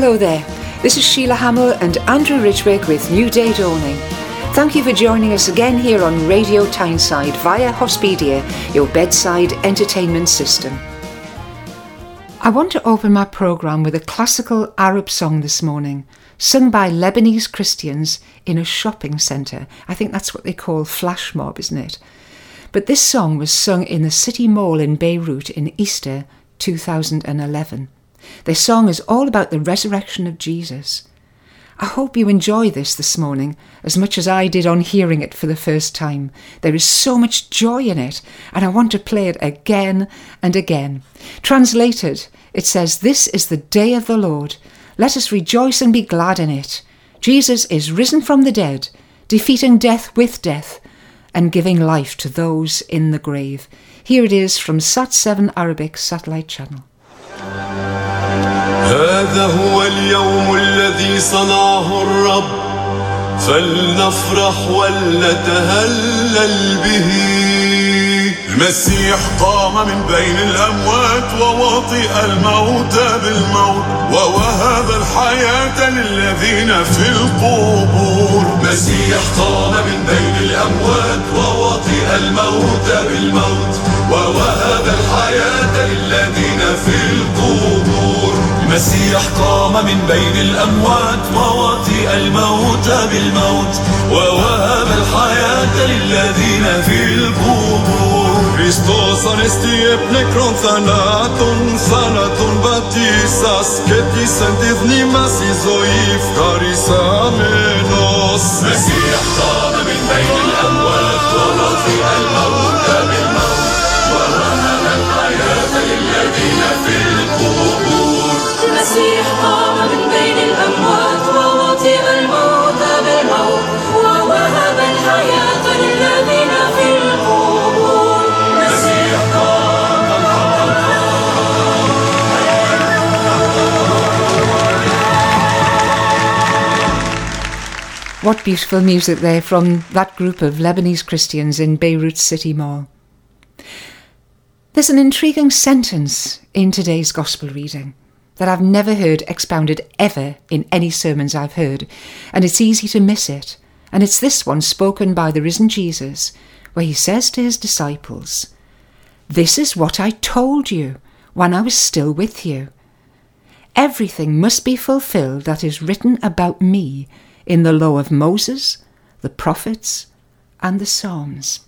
Hello there, this is Sheila Hamill and Andrew Ridgwick with New Day Dawning. Thank you for joining us again here on Radio Tyneside via Hospedia, your bedside entertainment system. I want to open my programme with a classical Arab song this morning, sung by Lebanese Christians in a shopping centre. I think that's what they call flash mob, isn't it? But this song was sung in the City Mall in Beirut in Easter 2011. Their song is all about the resurrection of Jesus. I hope you enjoy this morning as much as I did on hearing it for the first time. There is so much joy in it, and I want to play it again and again. Translated, it says, "This is the day of the Lord. Let us rejoice and be glad in it. Jesus is risen from the dead, defeating death with death, and giving life to those in the grave." Here it is from Sat7 Arabic Satellite Channel. هذا هو اليوم الذي صنعه الرب فلنفرح ولنتهلل به. المسيح قام من بين الأموات ووطئ الموت بالموت ووهب الحياة للذين في القبور. المسيح قام من بين الأموات ووطئ الموت بالموت ووهب الحياة للذين في القبور. المسيح قام من بين الأموات ووطئ الموت بالموت ووهب الحياة للذين في القبور. Χριστός ανέστη επνεκρόν θανάτων βαπτίσας και της εν τη μνήμας η ζωή ευχαρισάμενος. المسيح قام من بين الأموات ووطئ الموت بالموت ووهب الحياة للذين في القبور. المسيح قام من بين الأموات ووطئ الموت بالموت ووهب الحياة للذين في القبور. المسيح What beautiful music there from that group of Lebanese Christians in Beirut City Mall. There's an intriguing sentence in today's Gospel reading that I've never heard expounded ever in any sermons I've heard, and it's easy to miss it. And it's this one spoken by the risen Jesus, where he says to his disciples, "This is what I told you when I was still with you. Everything must be fulfilled that is written about me in the law of Moses, the prophets, and the Psalms."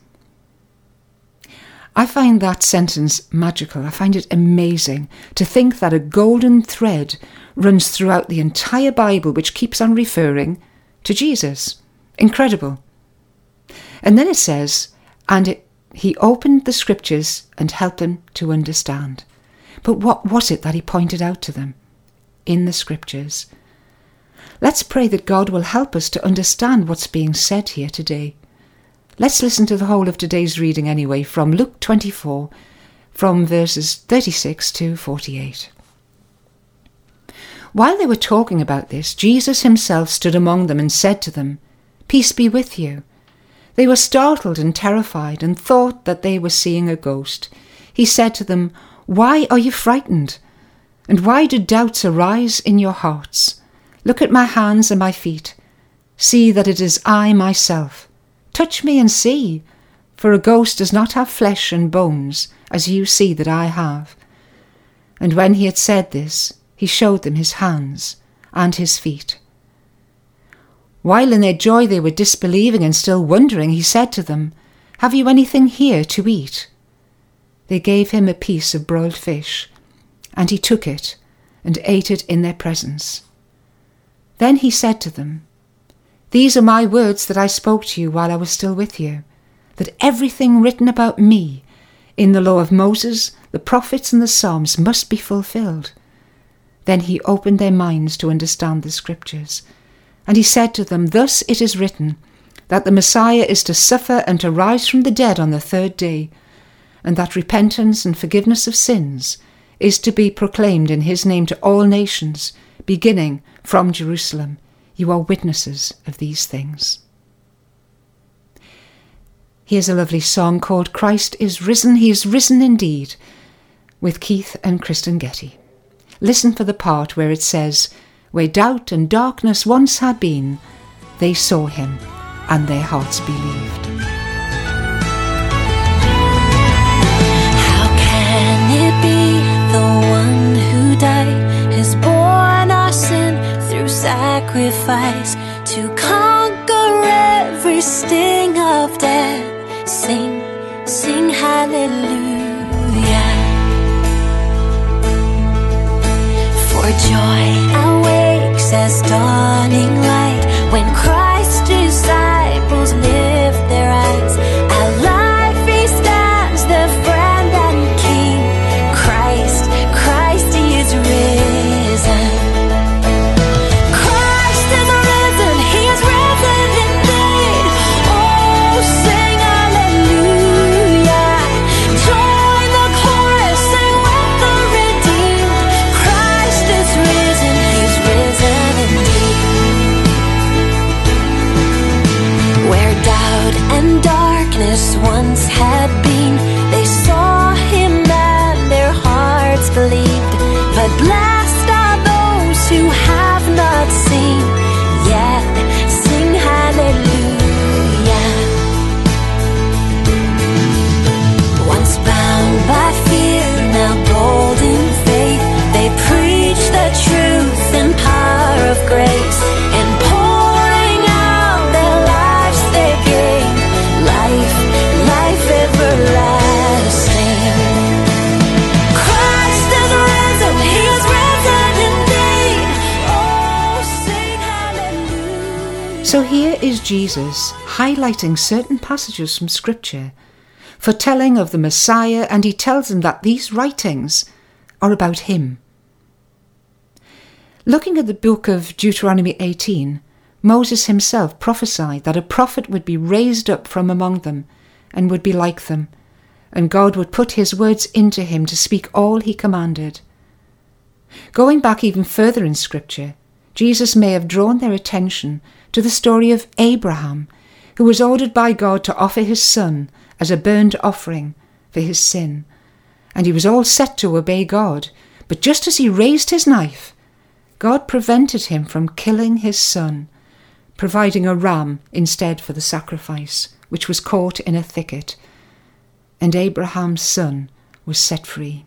I find that sentence magical. I find it amazing to think that a golden thread runs throughout the entire Bible, which keeps on referring to Jesus. Incredible. And then it says, he opened the scriptures and helped them to understand. But what was it that he pointed out to them in the scriptures? Let's pray that God will help us to understand what's being said here today. Let's listen to the whole of today's reading anyway, from Luke 24, from verses 36 to 48. While they were talking about this, Jesus himself stood among them and said to them, "Peace be with you." They were startled and terrified and thought that they were seeing a ghost. He said to them, "Why are you frightened? And why do doubts arise in your hearts? Look at my hands and my feet. See that it is I myself. Touch me and see, for a ghost does not have flesh and bones, as you see that I have." And when he had said this, he showed them his hands and his feet. While in their joy they were disbelieving and still wondering, he said to them, "Have you anything here to eat?" They gave him a piece of broiled fish, and he took it and ate it in their presence. Then he said to them, "These are my words that I spoke to you while I was still with you, that everything written about me in the law of Moses, the prophets and the Psalms must be fulfilled." Then he opened their minds to understand the scriptures. And he said to them, "Thus it is written, that the Messiah is to suffer and to rise from the dead on the third day, and that repentance and forgiveness of sins is to be proclaimed in his name to all nations, beginning from Jerusalem. You are witnesses of these things." Here's a lovely song called "Christ is Risen, He is Risen Indeed," with Keith and Kristen Getty. Listen for the part where it says, where doubt and darkness once had been, they saw him, and their hearts believed. How can it be the one who died has borne our sin through sacrifice to conquer every sting of death? Sing, sing hallelujah. For joy awakes as dawning light when Christ's disciples lift their eyes. Alive he stands, the friend and King. Christ, Christ, he is risen. Christ is risen, he is risen indeed. Oh, sing hallelujah. Join the chorus, sing with the redeemed. Christ is risen, he's risen indeed. Where doubt and darkness once had been, they saw him and their hearts believed. But blessed are those who have not seen, yet sing hallelujah. Once bound by fear, now bold in faith, they preach the truth and power of grace, and pouring out their lives they gain life, life everlasting. Christ is risen, he is risen indeed. Oh, sing hallelujah. So here is Jesus highlighting certain passages from Scripture, foretelling of the Messiah, and he tells them that these writings are about him. Looking at the book of Deuteronomy 18, Moses himself prophesied that a prophet would be raised up from among them and would be like them, and God would put his words into him to speak all he commanded. Going back even further in Scripture, Jesus may have drawn their attention to the story of Abraham, who was ordered by God to offer his son as a burnt offering for his sin. And he was all set to obey God, but just as he raised his knife, God prevented him from killing his son, providing a ram instead for the sacrifice, which was caught in a thicket, and Abraham's son was set free.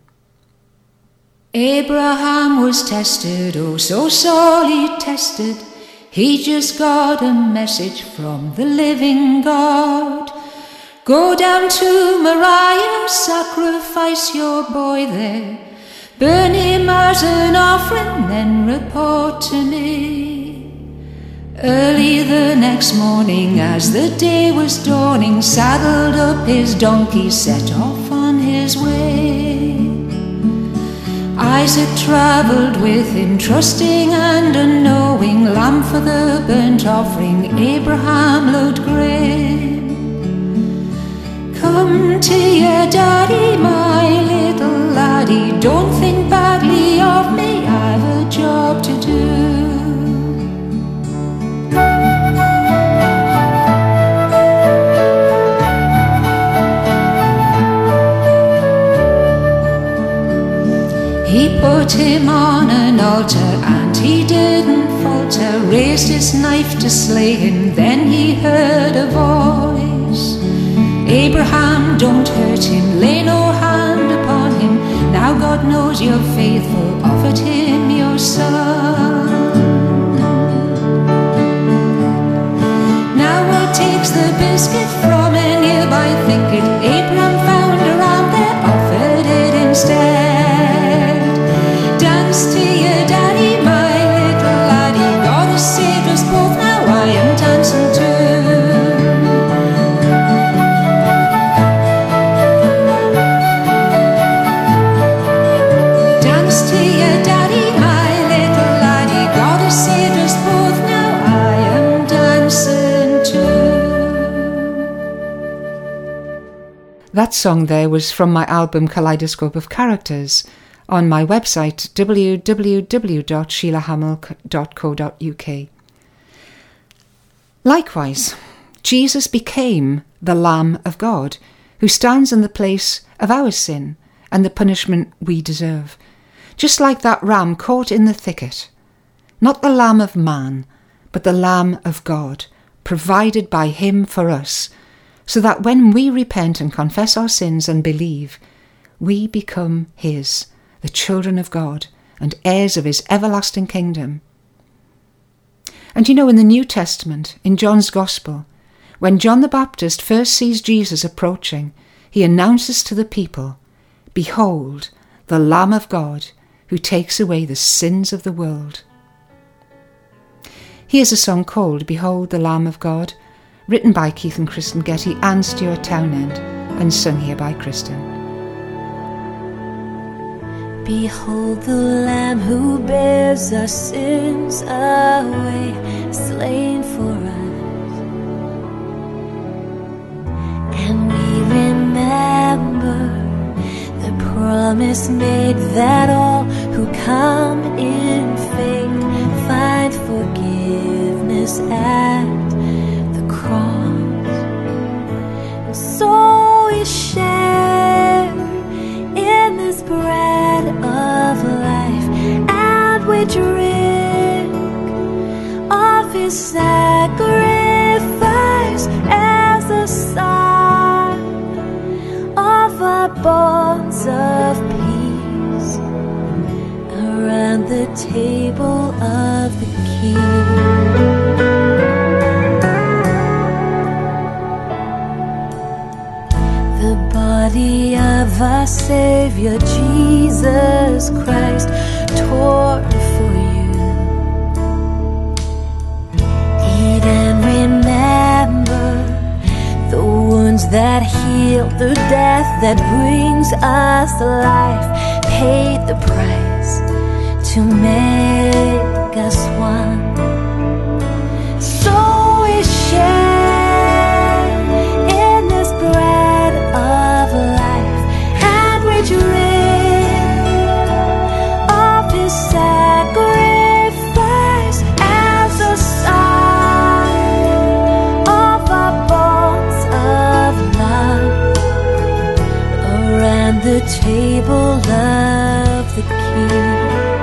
Abraham was tested, oh so sorely tested. He just got a message from the living God. Go down to Moriah, sacrifice your boy there. Burn him as an offering, then report to me. Early the next morning, as the day was dawning, saddled up his donkey, set off on his way. Isaac travelled with him, trusting and unknowing, lamb for the burnt offering, Abraham looked grim. Come to your daddy, my little laddie, don't think badly of me, I've a job to do. He put him on an altar and he didn't falter, raised his knife to slay him, then he heard a voice. Abraham, don't hurt him, lay no hand upon him, now God knows you're faithful, offered him your son. Now what takes the biscuit from a nearby thicket? Abraham found a ram there, offered it instead. Dance to your daddy, my little laddie, God has saved us both, now I am dancing too. Dance to your daddy, my little laddie, God has saved us both, now I am dancing too. That song there was from my album Kaleidoscope of Characters, on my website www.sheilahamilk.co.uk. Likewise, Jesus became the Lamb of God, who stands in the place of our sin and the punishment we deserve, just like that ram caught in the thicket. not the lamb of man, but the Lamb of God, provided by him for us, so that when we repent and confess our sins and believe, we become his, the children of God, and heirs of his everlasting kingdom. And you know, in the New Testament, in John's Gospel, when John the Baptist first sees Jesus approaching, he announces to the people, "Behold, the Lamb of God, who takes away the sins of the world." Here's a song called "Behold the Lamb of God," written by Keith and Kristen Getty and Stuart Townend, and sung here by Kristen. Behold the Lamb who bears our sins away, slain for us. And we remember the promise made that all who come in faith find forgiveness at the cross. And so we share in this bread of life, and we drink of his sacrifice as a sign of our bonds of peace around the table of the King. The body of our Savior Jesus Christ torn for you. Eat and remember the wounds that heal, the death that brings us life, paid the price to make us one. So we share in this bread of life, and we drink of his sacrifice as a sign of our bonds of love around the table of the King.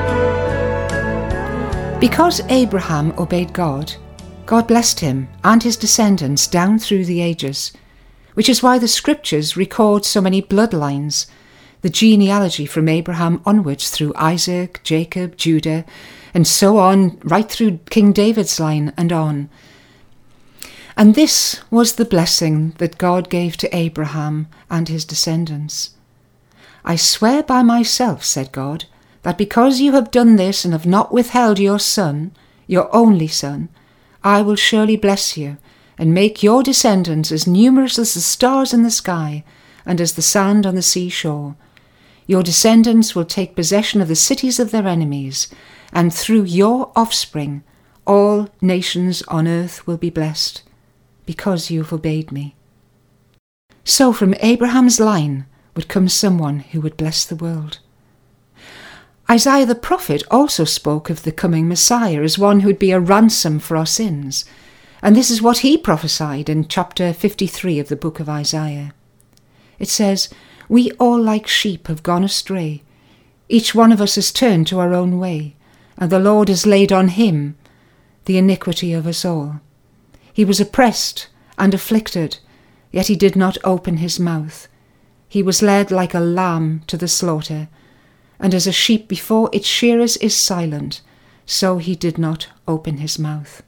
Because Abraham obeyed God, God blessed him and his descendants down through the ages, which is why the scriptures record so many bloodlines, the genealogy from Abraham onwards through Isaac, Jacob, Judah, and so on, right through King David's line and on. And this was the blessing that God gave to Abraham and his descendants. "I swear by myself," said God, "that because you have done this and have not withheld your son, your only son, I will surely bless you and make your descendants as numerous as the stars in the sky and as the sand on the seashore. Your descendants will take possession of the cities of their enemies, and through your offspring all nations on earth will be blessed, because you have obeyed me." So from Abraham's line would come someone who would bless the world. Isaiah the prophet also spoke of the coming Messiah as one who would be a ransom for our sins, and this is what he prophesied in chapter 53 of the book of Isaiah. It says, "We all like sheep have gone astray. Each one of us has turned to our own way, and the Lord has laid on him the iniquity of us all. He was oppressed and afflicted, yet he did not open his mouth. He was led like a lamb to the slaughter, and as a sheep before its shearers is silent, so he did not open his mouth."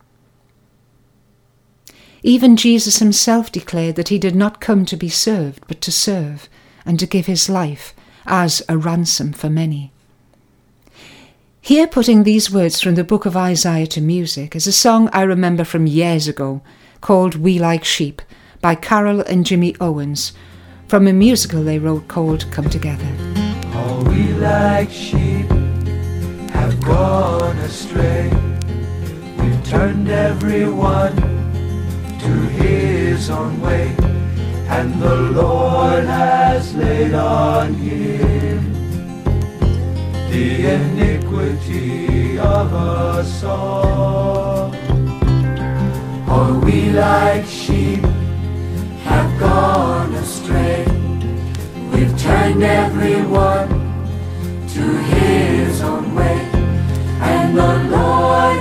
Even Jesus himself declared that he did not come to be served, but to serve, and to give his life as a ransom for many. Here, putting these words from the book of Isaiah to music, is a song I remember from years ago, called "We Like Sheep," by Carol and Jimmy Owens, from a musical they wrote called "Come Together." All we like sheep have gone astray. We've turned everyone to his own way, and the Lord has laid on him the iniquity of us all. All we like sheep have gone astray. We've turned everyone to his own way, and the Lord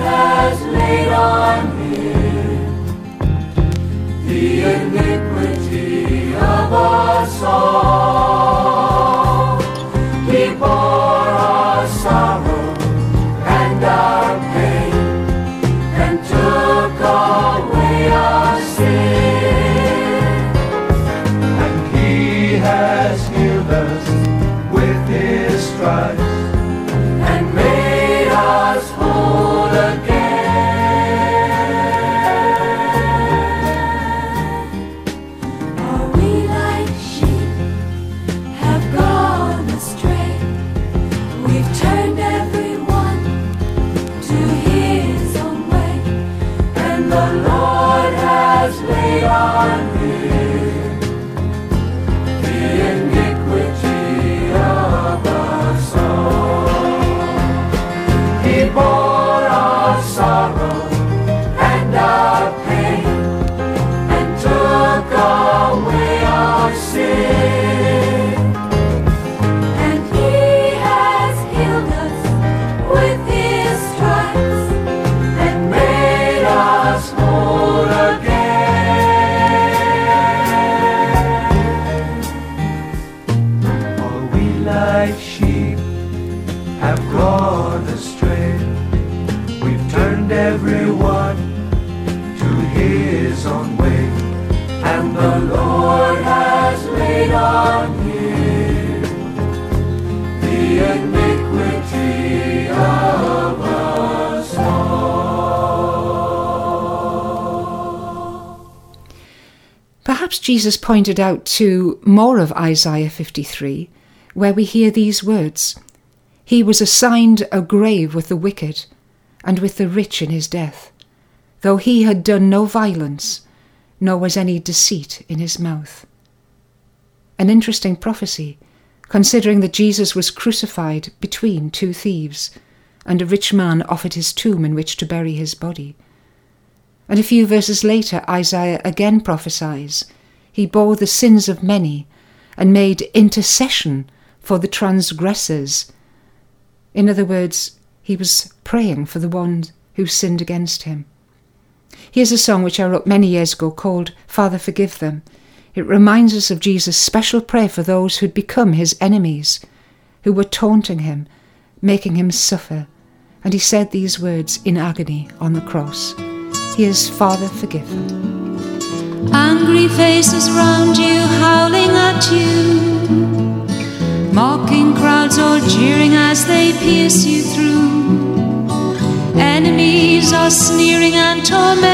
Jesus pointed out to more of Isaiah 53, where we hear these words, "He was assigned a grave with the wicked, and with the rich in his death, though he had done no violence, nor was any deceit in his mouth." An interesting prophecy, considering that Jesus was crucified between two thieves, and a rich man offered his tomb in which to bury his body. And a few verses later, Isaiah again prophesies, "He bore the sins of many, and made intercession for the transgressors." In other words, he was praying for the ones who sinned against him. Here's a song which I wrote many years ago called "Father, Forgive Them." It reminds us of Jesus' special prayer for those who'd become his enemies, who were taunting him, making him suffer. And he said these words in agony on the cross. Here's "Father, Forgive Them." Angry faces round you, howling at you, mocking crowds all jeering as they pierce you through. Enemies are sneering and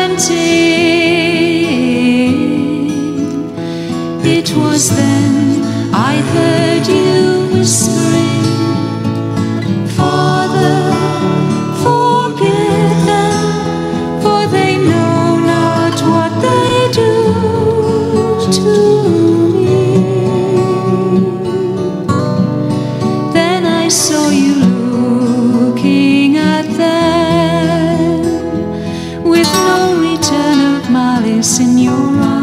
tormenting. It was then I heard you whispering, "Father, forgive them, for they know not what they do to me." Then I saw you looking at them with no return of malice in your eyes.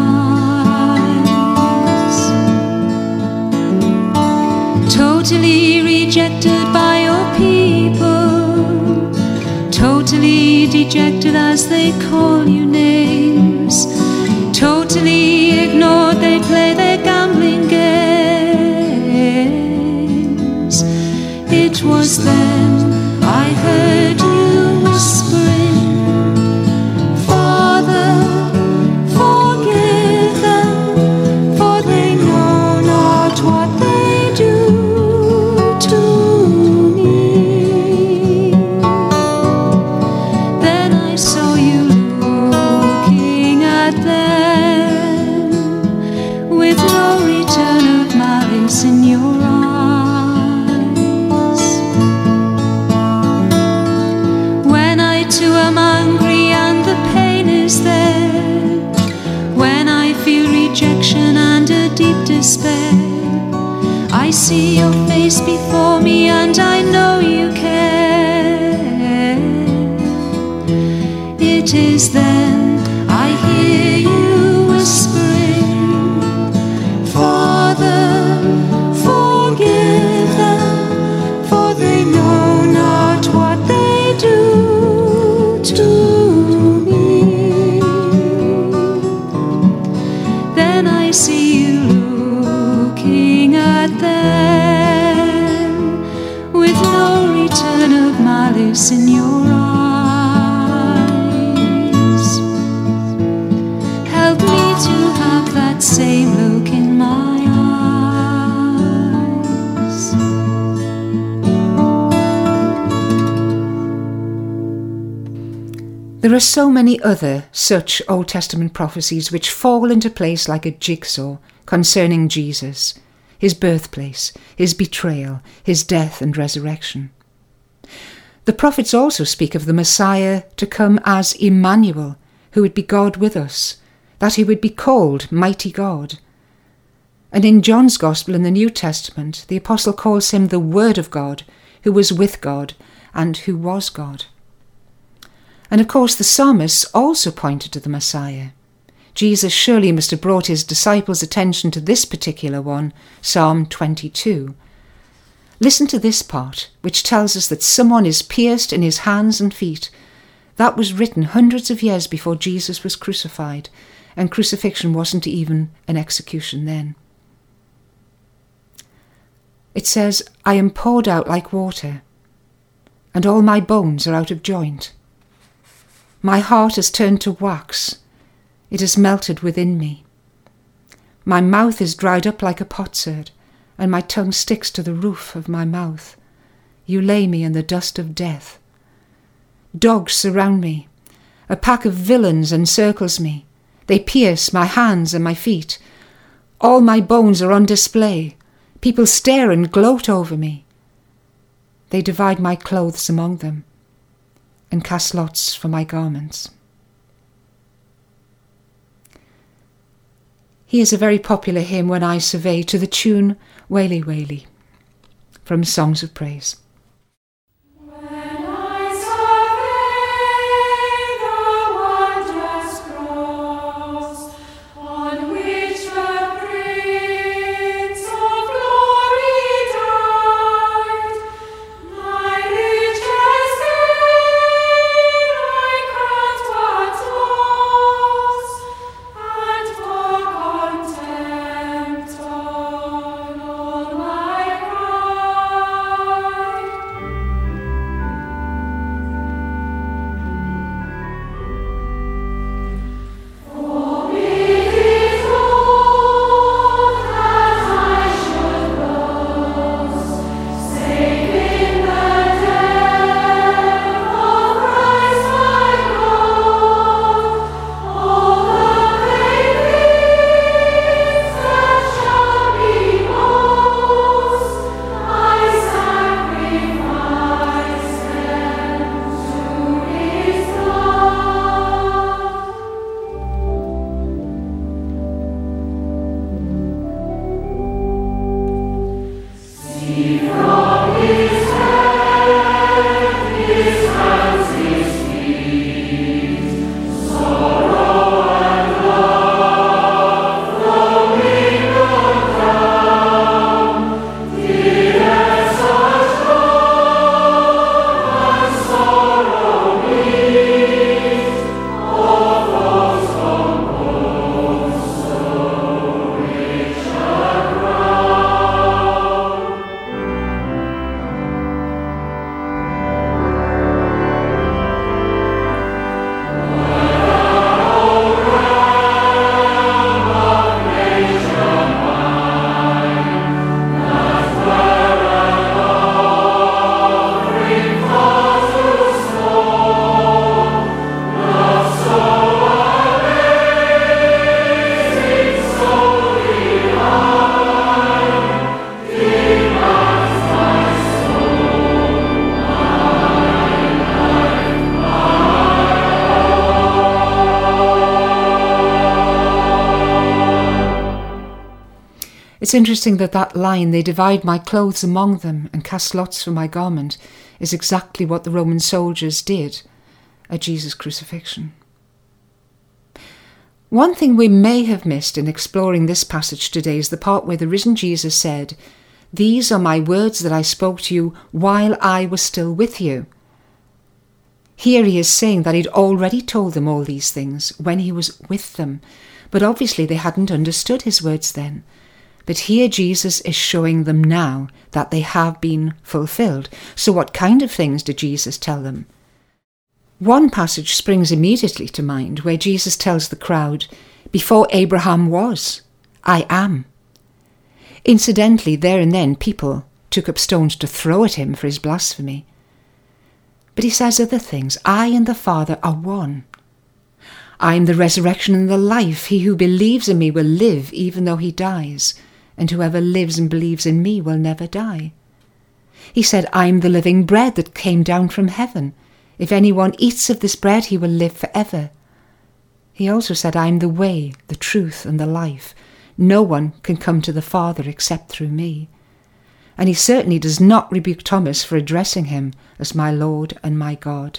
Totally rejected by your people, totally dejected as they call you names, totally ignored, they play their gambling games. It was then I heard you whispering, "Father, forgive them, for they know not what they do to me." Then I saw you looking at them with no return of malice in your eyes. When I too am angry and the pain is there, when I feel rejection and a deep despair, I see your face before me and I know you care. It is then I hear you whispering, "Father, forgive them, for they know not what they do to me." Then I see you looking at them with no return of malice in your eyes. Help me to have that same look in my eyes. There are so many other such Old Testament prophecies which fall into place like a jigsaw concerning Jesus, his birthplace, his betrayal, his death and resurrection. The prophets also speak of the Messiah to come as Emmanuel, who would be God with us, that he would be called Mighty God. And in John's Gospel in the New Testament, the Apostle calls him the Word of God, who was with God and who was God. And of course the psalmists also pointed to the Messiah. Jesus surely must have brought his disciples' attention to this particular one, Psalm 22. Listen to this part, which tells us that someone is pierced in his hands and feet. That was written hundreds of years before Jesus was crucified, and crucifixion wasn't even an execution then. It says, "I am poured out like water, and all my bones are out of joint. My heart has turned to wax, it has melted within me. My mouth is dried up like a potsherd, and my tongue sticks to the roof of my mouth. You lay me in the dust of death. Dogs surround me. A pack of villains encircles me. They pierce my hands and my feet. All my bones are on display. People stare and gloat over me. They divide my clothes among them and cast lots for my garments. Here's a very popular hymn, When I Survey, to the tune Waly Waly, from Songs of Praise. It's interesting that line, they divide my clothes among them and cast lots for my garment, is exactly what the Roman soldiers did at Jesus' crucifixion. One thing we may have missed in exploring this passage today is the part where the risen Jesus said, "These are my words that I spoke to you while I was still with you." Here he is saying that he'd already told them all these things when he was with them, but obviously they hadn't understood his words then. But here Jesus is showing them now that they have been fulfilled. So what kind of things did Jesus tell them? One passage springs immediately to mind where Jesus tells the crowd, "Before Abraham was, I am." Incidentally, there and then people took up stones to throw at him for his blasphemy. But he says other things. "I and the Father are one. I am the resurrection and the life. He who believes in me will live even though he dies, and whoever lives and believes in me will never die." He said, "I am the living bread that came down from heaven. If anyone eats of this bread, he will live forever." He also said, "I am the way, the truth, and the life. No one can come to the Father except through me." And he certainly does not rebuke Thomas for addressing him as my Lord and my God.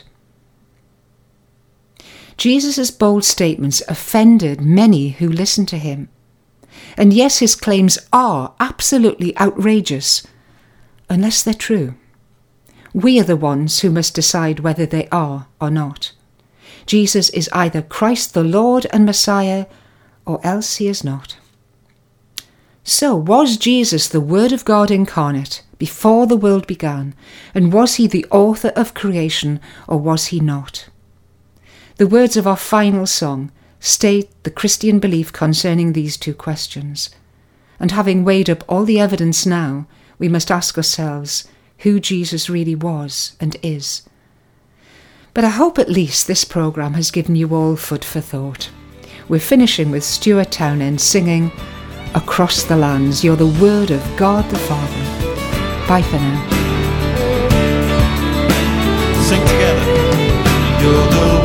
Jesus' bold statements offended many who listened to him. And yes, his claims are absolutely outrageous, unless they're true. We are the ones who must decide whether they are or not. Jesus is either Christ the Lord and Messiah, or else he is not. So, was Jesus the Word of God incarnate before the world began, and was he the author of creation, or was he not? The words of our final song state the Christian belief concerning these two questions. And having weighed up all the evidence now, we must ask ourselves who Jesus really was and is. But I hope at least this programme has given you all food for thought. We're finishing with Stuart Townend singing across the lands. You're the Word of God the Father. Bye for now. Sing together. You're the